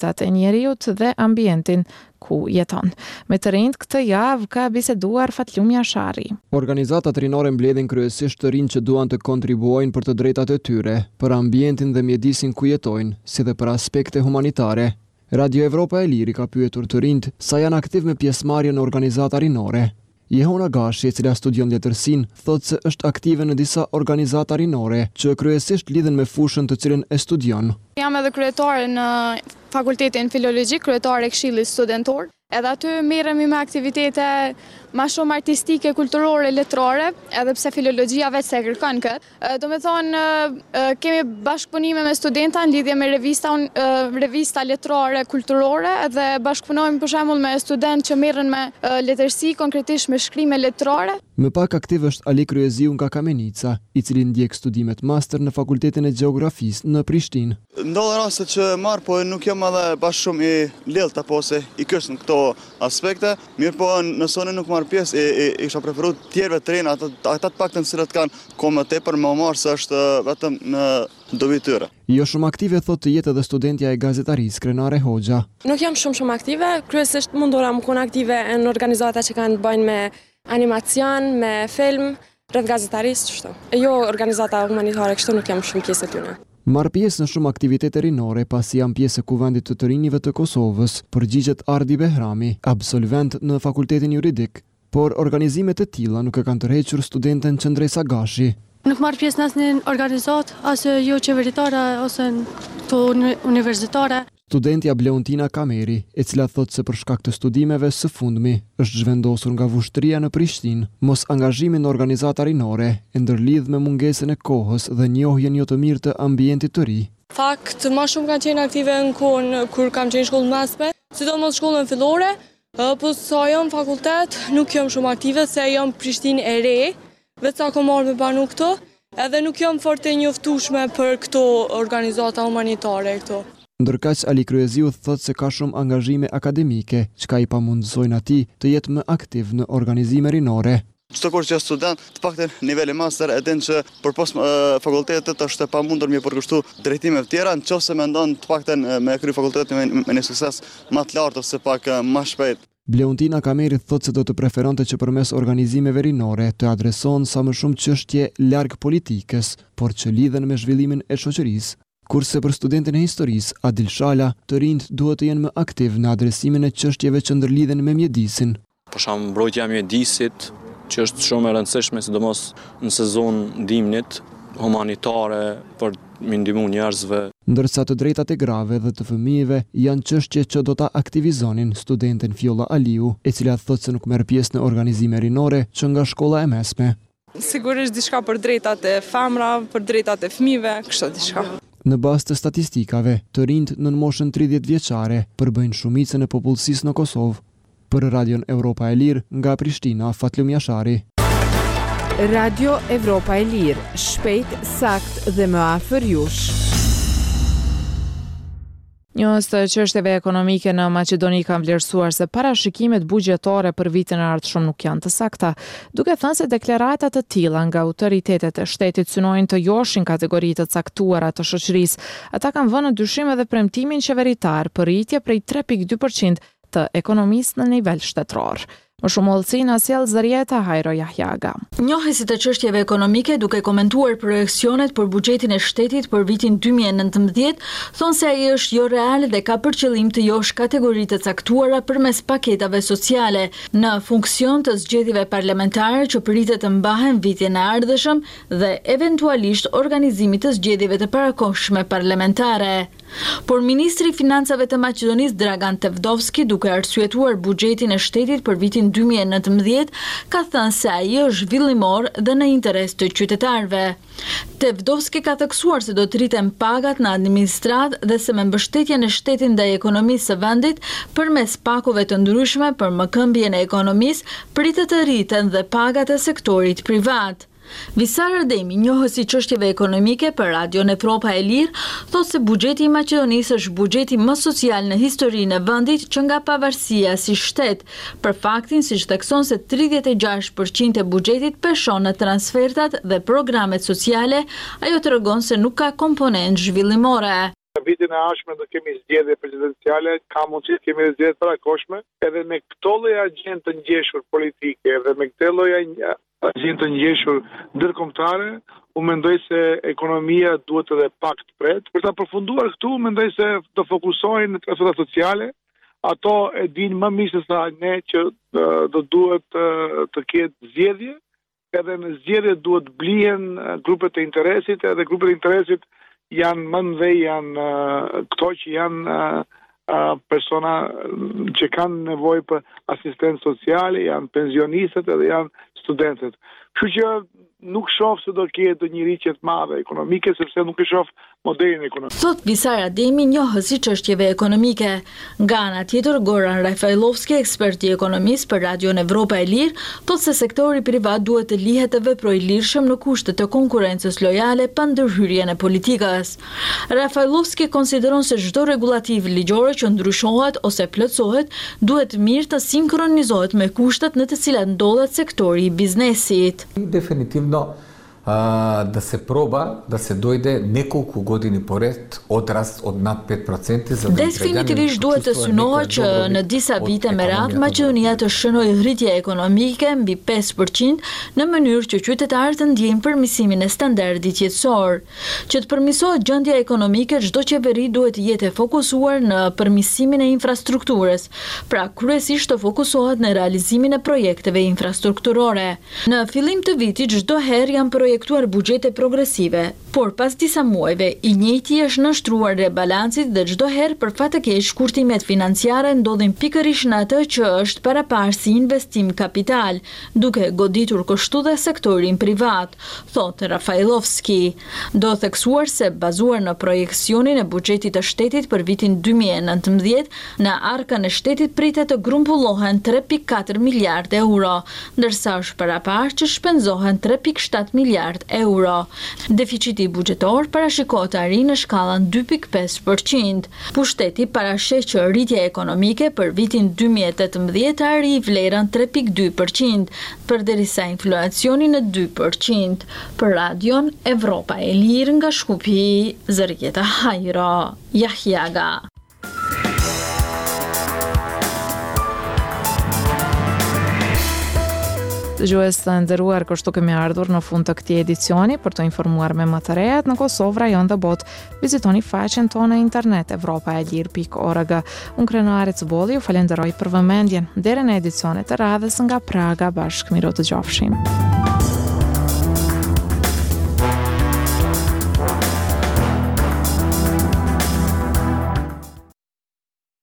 drejtat e njeriut dhe ambientin ku jeton. Me të rinjt këtë javë ka biseduar Fatlum Jashari. Organizatat rinore mbledhin kryesisht të rinj që duan të kontribuojnë për të drejtat e tyre, për ambientin dhe mjedisin ku jetojnë, si dhe për aspekte humanitare. Radio Evropa e Liri ka pyetur të rinjt sa janë aktiv me pjesëmarrje në organizata rinore. Jehona Gashi, e cila studion letërsinë, thotë se është aktive në disa organizata rinore që kryesisht lidhen me fushën të cilën e studion. Jam edhe kryetare në Fakultetin Filologji, kryetare e Këshillit Studentor. Edhe aty merremi me aktivitete ma shumë artistike, kulturore, letrore, edhe pse filologjia vetë se kërkon këtë. Do me thonë, kemi bashkëpunime me studenta në lidhje me revista letrore, kulturore, edhe bashkëpunojmë për shembull me studentë që merren me letërsi, konkretisht me shkrime letrore. Më pak aktiv është Ali Kryeziu nga Kamenica, i cili ndjek studimet master në Fakultetin e Gjeografisë në Prishtinë. Ndodhen raste që marr, po nuk jam edhe bashkë shumë i lehtë apo se i kësh në këto aspekte, mirë po nëse nuk marr pjesë i kisha preferuar tjerëve të rinë, ata të paktën se kanë kohë më tepër më marr se është vetëm në dobi tyre. Jo shumë aktive thotë të jetë edhe studentja e gazetarisë Krenare Hoxha. Nuk jam shumë aktive, kryesisht mundora më kon aktive në organizata që kanë të bëjnë me animacion, me film, rreth gazetarisë kështu. Jo organizata humanitare kështu nuk jam shumë pjesë e tyre. Marr pjesë në shumë aktivitete rinore pasi janë pjesë e Kuvendit të rinjve të Kosovës, përgjigjet Ardi Behrami, absolvent në Fakultetin Juridik, por organizimet e tilla nuk e kanë tërhequr studenten Qëndresa Gashi. Nuk marr pjesë në asnjë organizat, as jo qeveritare ose të universitare. Studentja Bleontina Kameri, e cila thotë se për shkak të studimeve së fundmi është zhvendosur nga vushtria në Prishtinë, mos angazhimi në organizata rinore e ndërlidh me mungesën e kohës dhe njohjen jo të mirë të ambientit të ri. Fakt, më shumë kanë qenë aktive në kohën kur kam qenë shkollë mesme, sidomos shkollën fillore, po sa jam fakultet nuk jam shumë aktive se jam Prishtinë e re, vetë sa kam marrë me banu këto, edhe nuk jam fort e njoftueshme për këto organizata humanitare këto. Ndërkaq Ali Kryeziu thotë se ka shumë angazhime akademike, çka i pamundësojnë atij të jetë më aktiv në organizime rinore. Çdo kur që student, të paktën niveli master, e din që përpos fakultetit është e pamundur me përkushtu drejtime të tjera, nëse mendon të paktën me kry fakultetin me një sukses më të lartë ose pak më shpejt. Bleontina Kameri thotë se do të preferonte që përmes organizimeve rinore të adresohen sa më shumë çështje larg politikës, por që lidhen me zhvillimin e shoqërisë. Kurse për studentin e historisë, Adil Shala, të rinjt duhet të jenë më aktiv në adresimin e çështjeve që ndërlidhen me mjedisin. Për shembull, mbrojtja e mjedisit, që është shumë e rëndësishme, sidomos në sezon ndimnit, humanitare për me ndihmu njerëzve. Ndërsa të drejtat e grave dhe të fëmijëve janë çështje që do ta aktivizonin studenten Fjolla Aliu, e cila thotë se nuk merr pjesë në organizime rinore që nga shkolla e mesme. Sigurisht diçka për drejtat e femrave, për drejtat e fëmijëve, kështu diçka. Në bazë të statistikave, të rinjt në moshën 30 vjeçare përbëjnë shumicën e popullsisë në Kosovë. Për Radion Evropa e Lirë, nga Prishtina, Fatlum Jashari. Radio Evropa e Lirë, shpejt, sakt dhe më afër jush. Njës të çështjeve ekonomike në Maqedoni kanë vlerësuar se parashikimet buxhetore për vitin e ardhshëm nuk janë të sakta, duke thënë se deklarata të tilla nga autoritetet e shtetit synojnë të joshin kategori të caktuara të shoqërisë. Ata kanë vënë në dyshim edhe premtimin qeveritar për rritje prej 3.2% të ekonomisë në nivel shtetëror. Më shumë hollësi na sjell Zarieta Hajro Jahjaga. Njohësit të çështjeve ekonomike duke komentuar projeksionet për buxhetin e shtetit për vitin 2019, thonë se ai është jo real dhe ka për qëllim të josh kategoritë të caktuara përmes paketave sociale, në funksion të zgjedhjeve parlamentare që pritet të mbahen vitin e ardhshëm dhe eventualisht organizimit të zgjedhjeve të parakohshme parlamentare. Por ministri i financave të Maqedonisë Dragan Tevdovski, duke arsyetuar buxhetin e shtetit për vitin 2019, ka thënë se ai është zhvillimor dhe në interes të qytetarëve. Tevdovski ka theksuar se do të rriten pagat në administratë dhe se me mbështetjen e shtetit ndaj ekonomisë së vendit përmes pakove të ndryshme për mëkëmbjen e ekonomisë, pritet të rriten dhe pagat e sektorit privat. Visar Ardemi, njohës i çështjeve ekonomike për Radion Evropa e Lirë, thotë se buxheti i Maqedonisë është buxheti më social në historinë e vendit që nga pavarësia si shtet, për faktin siç thekson se 36% e buxhetit peshon në transfertat dhe programet sociale, ajo tregon se nuk ka komponent zhvillimore. Në vitin e ardhshëm do kemi zgjedhje presidenciale, ka mundësi të kemi zgjedhje të parakoshme, edhe me këto lloj agjende të ngjeshur politike dhe me këtë lloj agjende të ngjeshur ndërkombëtare, unë mendoj se ekonomia duhet edhe pak të pret. Për ta përfunduar këtu, mendoj se të fokusohen në transferat sociale. Ato e dinë më mirë se sa ne që do duhet të ketë zgjedhje, edhe në zgjedhje duhet blihen grupet e interesit, edhe grupet e interesit janë më mëdhej, janë këto që janë persona që kanë nevojë për asistencë sociale, janë pensionistët edhe janë studentët. Kështu që nuk shoh se do ketë një rritje të madhe ekonomike sepse nuk e shoh modelin ekonomik. Thot Visar Ademi, njohës i çështjeve ekonomike. Nga ana tjetër, Goran Rafailovski, ekspert i ekonomisë për Radion Evropa e Lirë, thotë se sektori privat duhet të lihet të veprojë lirshëm në kushte të konkurrencës lojale pa ndërhyrjen e politikës. Rafailovski konsideron se çdo rregullativ ligjore që ndryshohet ose plotësohet duhet mirë të sinkronizohet me kushtet në të cilat ndodhet sektori i biznesit. Definitivno da se proba da se dojde nekoliko godini pored odrast od nad 5% za Definitivisht duhet të synohet që në disa vite me radhë Maqedonia të shënojë rritje ekonomike mbi 5% në mënyrë që qytetarët të ndjejnë përmirësimin e standardit jetësor. Që të përmirësohet gjendja ekonomike, çdo qeveri duhet të jetë e fokusuar në përmirësimin e infrastrukturës, pra kryesisht të fokusohet në realizimin e projekteve infrastrukturore. Në fillim të vitit çdo herë janë projektuar buxhete progresive, por pas disa muajve i njëjti është nënshtruar rebalancit dhe çdo herë për fat të keq shkurtimet financiare ndodhin pikërisht në atë që është paraparë si investim kapital, duke goditur kështu dhe sektorin privat, thot Rafailovski. Do theksuar se bazuar në projekcionin e buxhetit të shtetit për vitin 2019, në arkën e shtetit pritet të grumbullohen 3.4 miliard euro, ndërsa është paraparë që shpenzohen 3.7 miliard euro. Deficiti buxhetor parashikohet të arrijë në shkallën 2.5%. Pushteti parasheh që rritja ekonomike për vitin 2018 arrijë vlerën 3.2%, përderisa inflacioni në 2%. Për Radion Evropa e Lirë nga Shkupi, Zërgjeta Hajro, Jahjaga. Dëgjues të nderuar, kështu kemi ardhur në fund të këtij edicioni. Për të informuar me më të rejat në Kosovë, rajon dhe botë, vizitoni faqen tonë internet evropaelir.org. Unë Krenare Cbolli ju falenderoj për vëmendjen. Deri në edicionet e radhës nga Praga, bashkë miro të gjofshim.